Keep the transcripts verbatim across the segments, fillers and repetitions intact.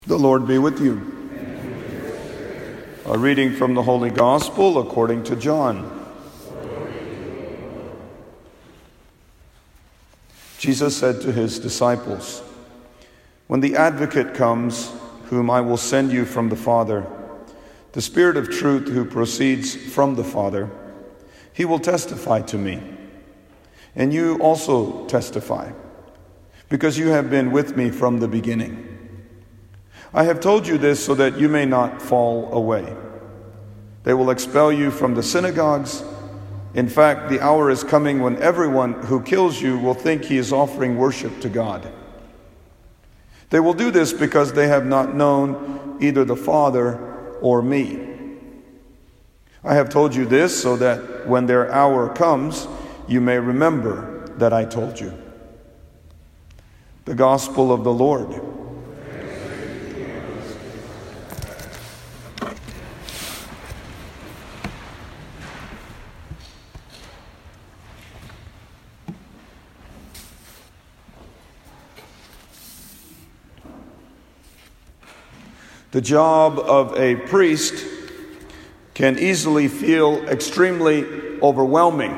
The Lord be with you. A reading from the Holy Gospel according to John. Jesus said to his disciples, "When the Advocate comes, whom I will send you from the Father, the Spirit of truth who proceeds from the Father, he will testify to me. And you also testify, because you have been with me from the beginning. I have told you this so that you may not fall away. They will expel you from the synagogues. In fact, the hour is coming when everyone who kills you will think he is offering worship to God. They will do this because they have not known either the Father or me. I have told you this so that when their hour comes, you may remember that I told you." The Gospel of the Lord. The job of a priest can easily feel extremely overwhelming.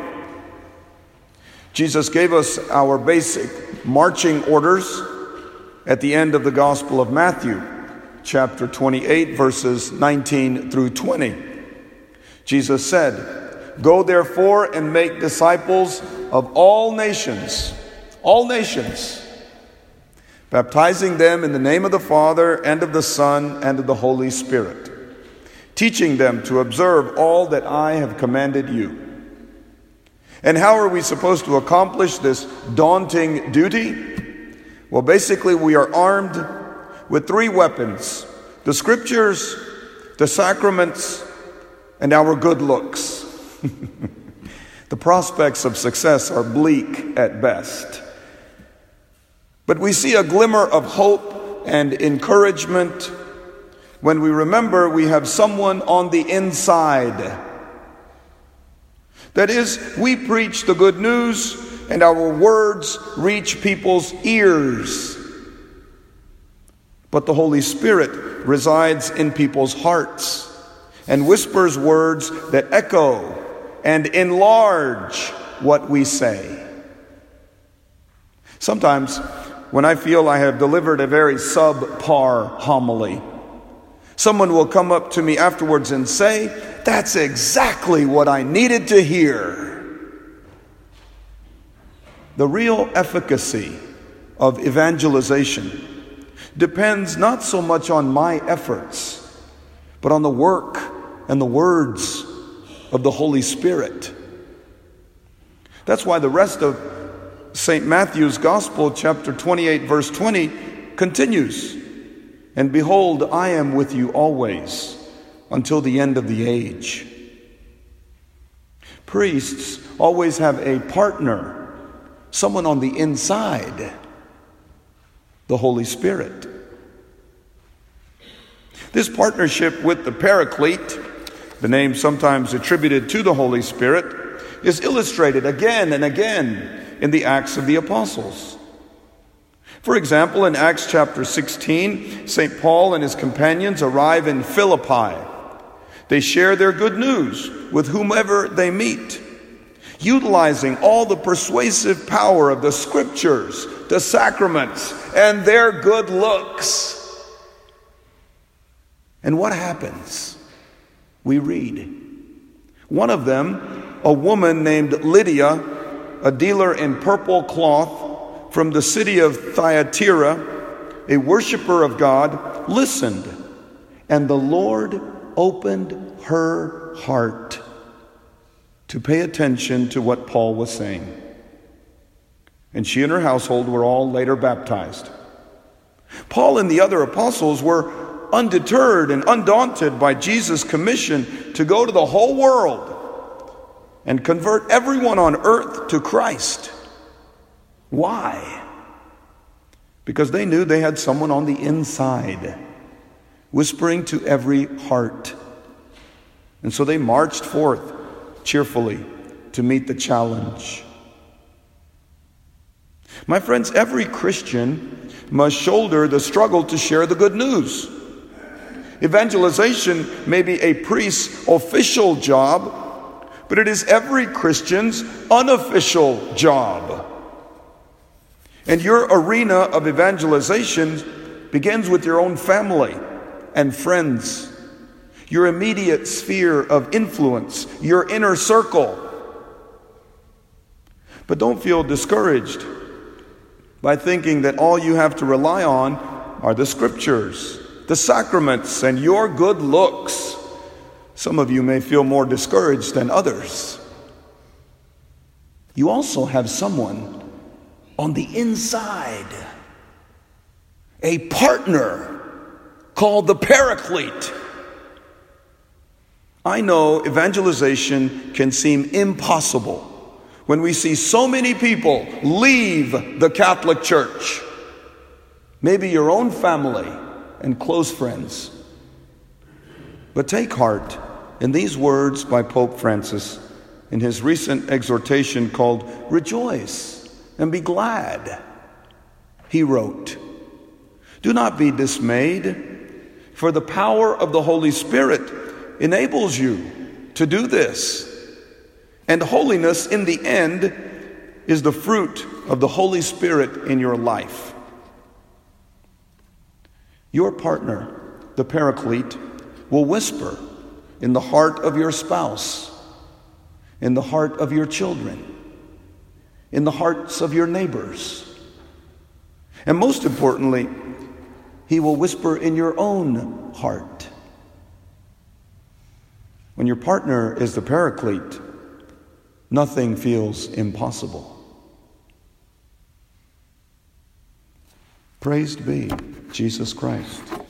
Jesus gave us our basic marching orders at the end of the Gospel of Matthew, chapter twenty-eight, verses nineteen through twenty. Jesus said, "Go therefore and make disciples of all nations, all nations, baptizing them in the name of the Father and of the Son and of the Holy Spirit, teaching them to observe all that I have commanded you." And how are we supposed to accomplish this daunting duty? Well, basically, we are armed with three weapons: the Scriptures, the sacraments, and our good looks. The prospects of success are bleak at best. But we see a glimmer of hope and encouragement when we remember we have someone on the inside. That is, we preach the good news and our words reach people's ears. But the Holy Spirit resides in people's hearts and whispers words that echo and enlarge what we say. Sometimes, when I feel I have delivered a very subpar homily, someone will come up to me afterwards and say, "That's exactly what I needed to hear." The real efficacy of evangelization depends not so much on my efforts, but on the work and the words of the Holy Spirit. That's why the rest of Saint Matthew's Gospel, chapter twenty-eight, verse twenty, continues, "And behold, I am with you always, until the end of the age." Priests always have a partner, someone on the inside, the Holy Spirit. This partnership with the Paraclete, the name sometimes attributed to the Holy Spirit, is illustrated again and again in the Acts of the Apostles. For example, in Acts chapter sixteen, Saint Paul and his companions arrive in Philippi. They share their good news with whomever they meet, utilizing all the persuasive power of the Scriptures, the sacraments, and their good looks. And what happens? We read. One of them, a woman named Lydia, a dealer in purple cloth from the city of Thyatira, a worshiper of God, listened, and the Lord opened her heart to pay attention to what Paul was saying. And she and her household were all later baptized. Paul and the other apostles were undeterred and undaunted by Jesus' commission to go to the whole world and convert everyone on earth to Christ. Why? Because they knew they had someone on the inside, whispering to every heart. And so they marched forth cheerfully to meet the challenge. My friends, every Christian must shoulder the struggle to share the good news. Evangelization may be a priest's official job, but it is every Christian's unofficial job. And your arena of evangelization begins with your own family and friends, your immediate sphere of influence, your inner circle. But don't feel discouraged by thinking that all you have to rely on are the scriptures, the sacraments, and your good looks. Some of you may feel more discouraged than others. You also have someone on the inside, a partner called the Paraclete. I know evangelization can seem impossible when we see so many people leave the Catholic Church, maybe your own family and close friends. But take heart in these words by Pope Francis in his recent exhortation called "Rejoice and be glad." He wrote, "Do not be dismayed, for the power of the Holy Spirit enables you to do this. And holiness in the end is the fruit of the Holy Spirit in your life." Your partner, the Paraclete, will whisper in the heart of your spouse, in the heart of your children, in the hearts of your neighbors. And most importantly, he will whisper in your own heart. When your partner is the Paraclete, nothing feels impossible. Praised be Jesus Christ.